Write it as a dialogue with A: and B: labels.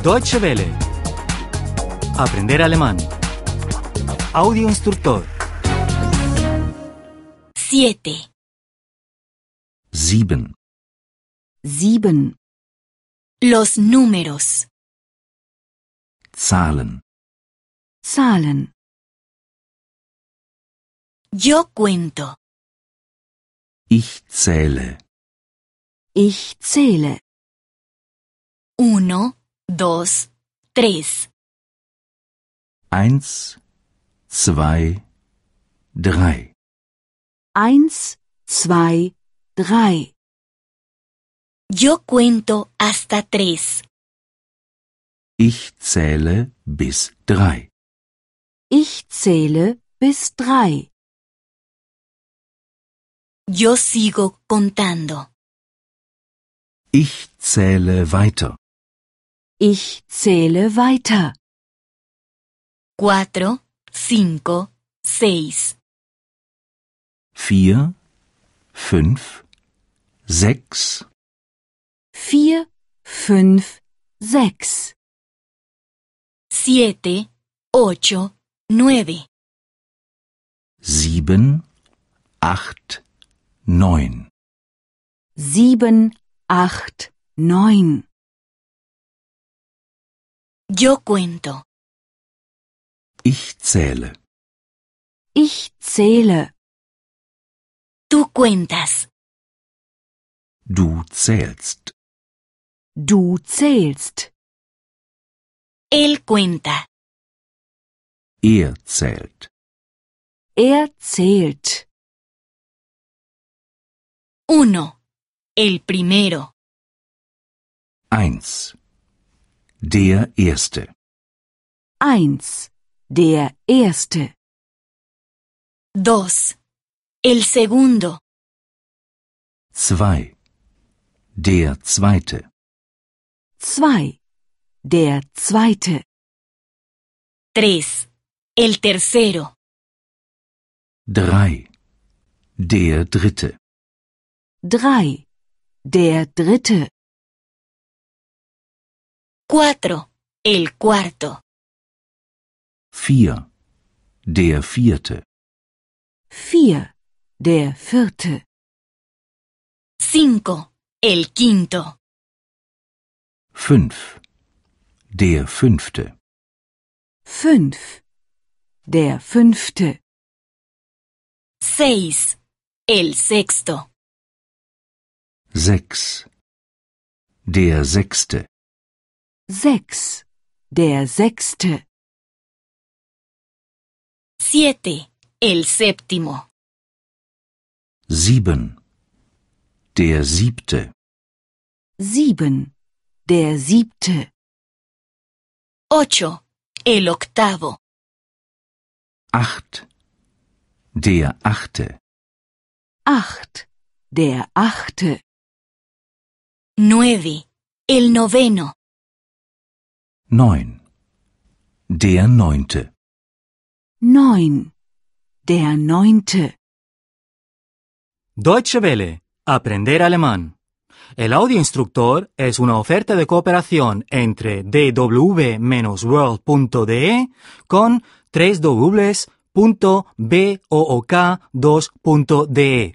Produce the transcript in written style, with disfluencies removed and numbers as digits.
A: Deutsche Welle. Aprender alemán. Audio instructor.
B: 7.
C: 7.
D: 7.
B: Los números.
C: Zahlen.
D: Zahlen.
B: Yo cuento.
C: Ich zähle.
D: Ich zähle.
B: 1, 2, 3.
C: 1, 2, 3.
D: 1, 2, 3.
B: Yo cuento hasta 3.
C: Ich zähle bis 3.
D: Ich zähle bis 3.
B: Yo sigo contando.
C: Ich zähle weiter.
D: Ich zähle weiter.
B: 4, 5, 6.
C: 4, 5, 6.
D: 4, 5, 6.
B: 7, 8, 9.
C: 7, 8, 9.
D: 7, 8, 9.
B: Yo cuento.
C: Ich zähle.
D: Ich zähle.
B: Tú cuentas.
C: Du zählst.
D: Du zählst.
B: Él cuenta.
C: Er zählt.
D: Er zählt.
B: 1. El primero.
C: 1. Der Erste.
D: 1. Der Erste.
B: 2. El segundo.
C: 2. Der Zweite.
D: 2. Der Zweite.
B: 3. El tercero.
C: 3. Der Dritte.
D: 3. Der Dritte.
B: 4. El cuarto.
C: 4. Der Vierte.
D: 4. Der Vierte.
B: 5. El quinto.
C: 5. Der Fünfte.
D: 5. Der Fünfte.
B: 6. El sexto.
C: 6. Der Sechste.
D: 6. Der Sechste.
B: 7. El séptimo.
C: 7. Der Siebte.
D: 7. Der Siebte.
B: 8. El octavo.
C: 8. Der Achte.
D: 8. Der Achte.
B: 9. El noveno.
C: 9. Der Neunte.
D: 9. Der Neunte.
A: Deutsche Welle. Aprender alemán. El audio instructor es una oferta de cooperación entre dw-world.de con www.book2.de.